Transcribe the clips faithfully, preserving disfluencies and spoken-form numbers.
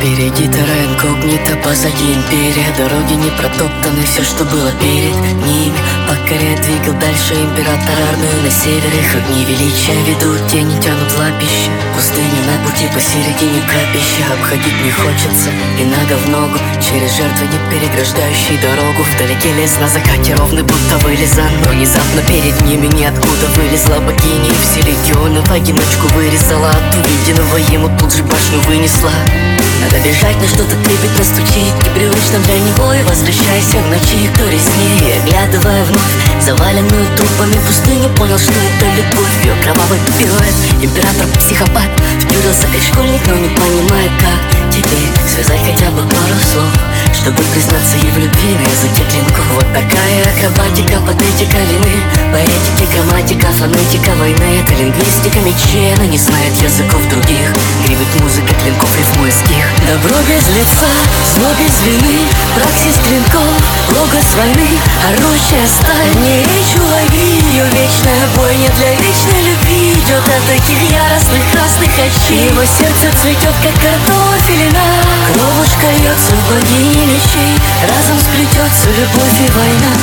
Впереди терра инкогнита, позади империя. Дороги не протоптаны, все, что было перед ними покоряет, двигал дальше император армию на север. Их огни величия ведут, тени тянут лапища. Пустыни на пути, посередине капища. Обходить не хочется, и нога в ногу через жертвы, не переграждающие дорогу. Вдалеке лес на закате ровный, будто вылезан. Но внезапно перед ними ниоткуда вылезла богиня, и все легионы в одиночку вырезала. От увиденного ему тут же башню вынесла. Надо бежать, но что-то трепетно стучит, непривычно для него. И возвращайся в ночи, кто резнее, оглядывая вновь заваленную трупами пустыню, понял, что это любовь. Ее кровавый пируэт, император-психопат, втюрился как школьник, но не понимает как теперь связать хотя бы пару слов, чтобы признаться ей в любви на языке клинков. Вот такая акробатика, патетика вины, поэтики, грамматика, фонетика войны. Это лингвистика мечей, она не знает языков других. Гребет музыка клинков, рифмует стих. Добро без лица, зло без вины, праксис клинков, логос войны, орущая сталь. Не речь улови, ее вечная бойня для вечной любви идет от таких яростных красных очей. Его сердце цветет, как картофелина, кровушка льется в богини мечей. Разом сплетется любовь и война.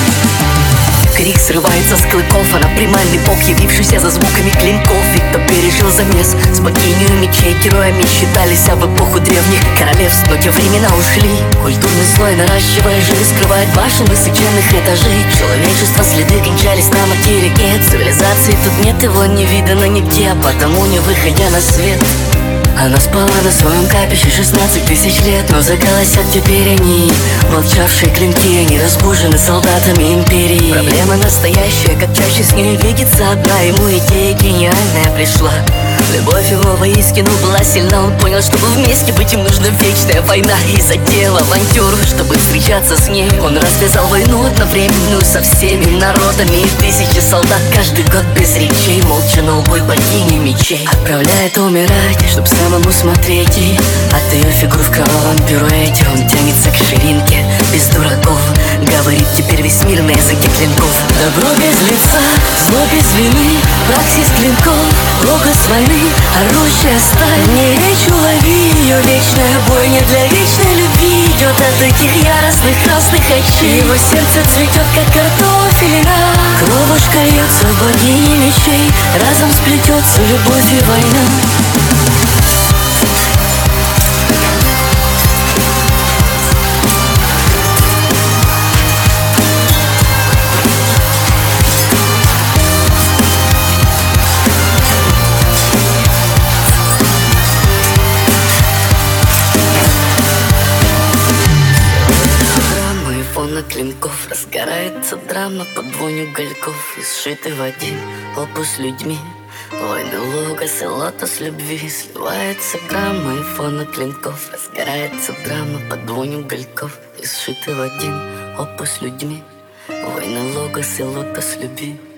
Крик срывается с клыков, она примальный бог, явившийся за звуками клинков. И кто пережил замес с богиней мечей, героями считались, а в эпоху древних королевств. Но те времена ушли, культурный слой, наращивая жир, скрывает башен высоченных этажей. Человечество следы кончались на материке, цивилизации тут нет, его не видано нигде, а потому не выходя на свет. Она спала на своем капище шестнадцать тысяч лет, но заголосят теперь они, молчавшие клинки, они разбужены солдатами империи. Проблема настоящая, как чаще с ней видится одна, ему идея гениальная пришла. Любовь его воистину была сильна, он понял, чтобы вместе быть им нужна вечная война. И затеял авантюру, чтобы встречаться с ней. Он развязал войну одновременную со всеми народами, и тысячи солдат каждый год без речей молча на убой богини мечей отправляет умирать, чтоб самому смотреть. И от ее фигур в кровавом пируэте он тянется к ширинке без дураков. Говорит теперь весь мир на языке клинков. Добро без лица, зло без вины, праксис клинков, логос войны, орущая сталь. Не речь улови, ее вечная бойня для вечной любви идет от таких яростных красных очей. Его сердце цветет, как картофелина, кровушка льется в богини мечей. Разом сплетется любовь и война. Клинков разгорается драма под вонью угольков, и сшиты в один опус людьми. Войны логос и лотос любви, сливается грамма и фона клинков. Разгорается драма под вонью угольков, и сшиты в один опус людьми. Войны логос и лотос любви.